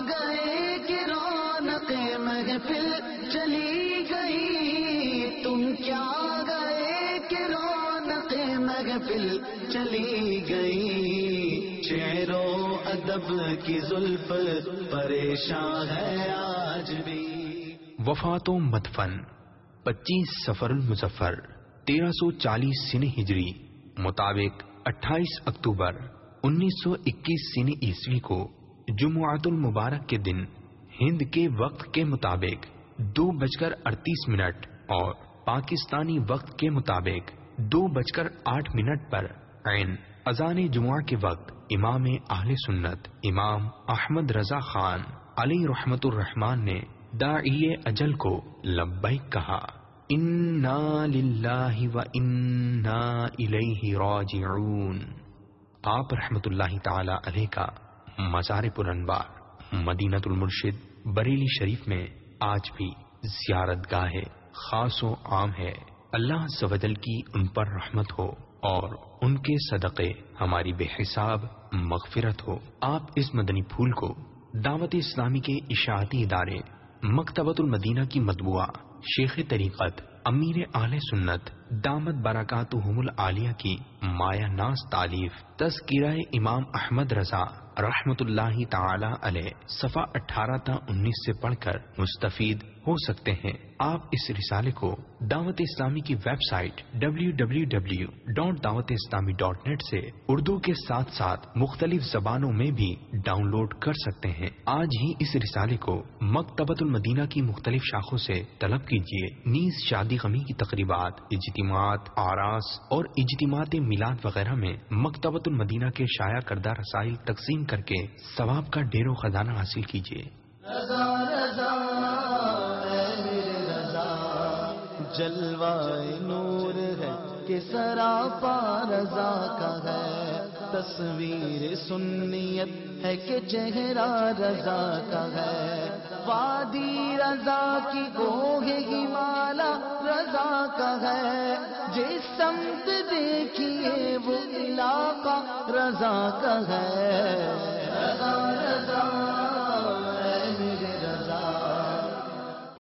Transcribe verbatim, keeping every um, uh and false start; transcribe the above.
گئے کہ رونق محفل چلی گئی، تم کیا گئے کہ رونق محفل چلی گئی، شعر و ادب کی زلف پریشان ہے آج بھی۔ وفات و مدفن پچیس صفر المظفر تیرہ سو چالیس سن ہجری مطابق اٹھائیس اکتوبر انیس سو اکیس سن عیسوی کو جمعۃ المبارک کے دن ہند کے وقت کے مطابق دو بج کر اڑتیس منٹ اور پاکستانی وقت کے مطابق دو بج کر آٹھ منٹ پر عین اذان جمعہ کے وقت امام اہل سنت امام احمد رضا خان علیہ رحمت الرحمان نے داعی اجل کو لبیک کہا، انا للہ و انا الیہ راجعون۔ آپ رحمت اللہ تعالی علیہ کا مزار پرانوار مدینۃ المرشد بریلی شریف میں آج بھی زیارت گاہ خاص و عام ہے۔ اللہ عز و جل کی ان پر رحمت ہو اور ان کے صدقے ہماری بے حساب مغفرت ہو۔ آپ اس مدنی پھول کو دعوت اسلامی کے اشاعتی ادارے مکتبۃ المدینہ کی مطبوعہ شیخ طریقت امیر اہل سنت دامت برکاتہم العالیہ کی مایہ ناز تالیف تذکرہ امام احمد رضا رحمت اللہ تعالی علیہ صفحہ اٹھارہ تا انیس سے پڑھ کر مستفید ہو سکتے ہیں۔ آپ اس رسالے کو دعوت اسلامی کی website W W W dot Dawat Islami dot net سے اردو کے ساتھ ساتھ مختلف زبانوں میں بھی ڈاؤن لوڈ کر سکتے ہیں۔ آج ہی اس رسالے کو مکتبۃ المدینہ کی مختلف شاخوں سے طلب کیجیے۔ نیز شادی غمی کی تقریبات، اجتماعات، آراس اور اجتماعات میلاد وغیرہ میں مکتبۃ المدینہ کے شائع کردہ رسائل تقسیم کر کے ثواب کا ڈھیر و خزانہ حاصل کیجیے۔ رضا رضا اے میرے رضا، جلوہ نور ہے کہ سراپا رضا کا ہے، تصویر سنیت ہے کہ چہرہ رضا کا ہے، وادی رضا کی کوہ ہمالا رضا کا ہے، جس سمت دیکھیے وہ علاقہ رضا کا ہے۔